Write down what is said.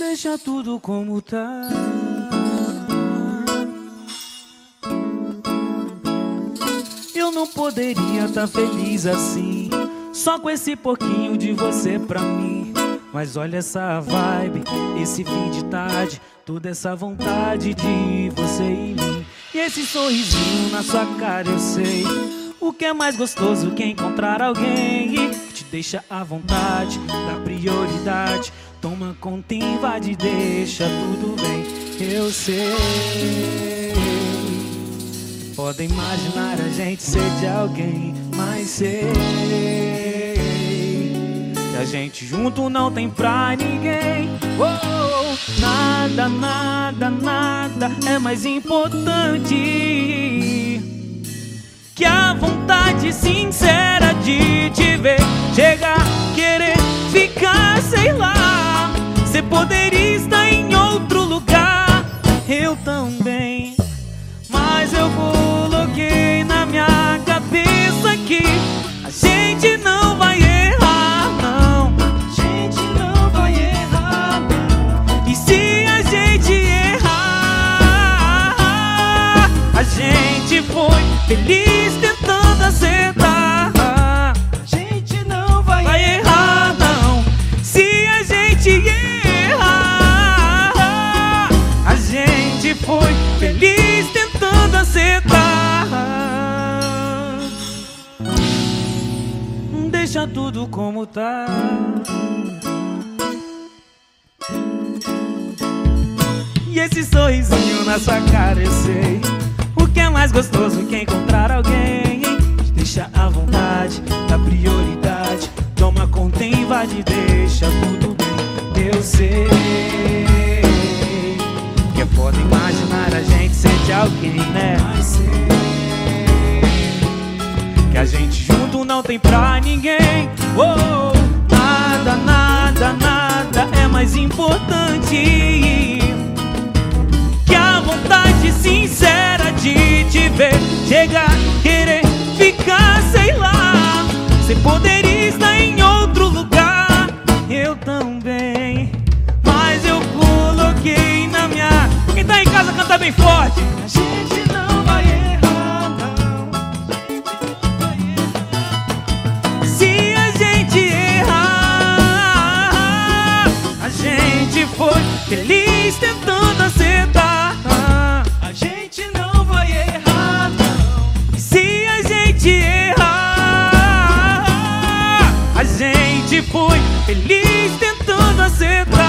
Deixa tudo como tá. Eu não poderia tá feliz assim, só com esse pouquinho de você pra mim. Mas olha essa vibe, esse fim de tarde, toda essa vontade de você em mim. E esse sorrisinho na sua cara, eu sei o que é mais gostoso que encontrar alguém que te deixa à vontade, dá prioridade, toma conta, invade, deixa tudo bem. Eu sei, podem imaginar a gente ser de alguém, mas sei que a gente junto não tem pra ninguém. Oh, nada, nada, nada é mais importante que a vontade sincera de te ver chegar, querer ficar, sei lá. Cê poderia estar em outro lugar, eu também, mas eu coloquei na minha cabeça que a gente não vai errar, não. A gente não vai errar, não. E se a gente errar, a gente foi feliz tentando acertar. A gente não vai errar, não. Se a gente errar, a gente foi feliz tentando acertar. Deixa tudo como tá. E esse sorrisinho na sua cara, eu sei o que é mais gostoso que encontrar alguém que deixa à vontade, dá prioridade, toma conta, invade, deixa tudo bem. Eu sei que é foda imaginar a gente ser de alguém, né? Mas sei que a gente junto não tem pra ninguém. Oh, nada, nada, nada é mais importante que a vontade sincera de te ver chegar, querer ficar, sei lá. Cê poderia estar em outro lugar, eu também, mas eu coloquei na minha... Quem tá em casa canta bem forte. A gente não vai errar, não. Se a gente errar, a gente foi feliz tentando acertar. A gente não vai errar, não. E se a gente errar, a gente foi feliz tentando acertar.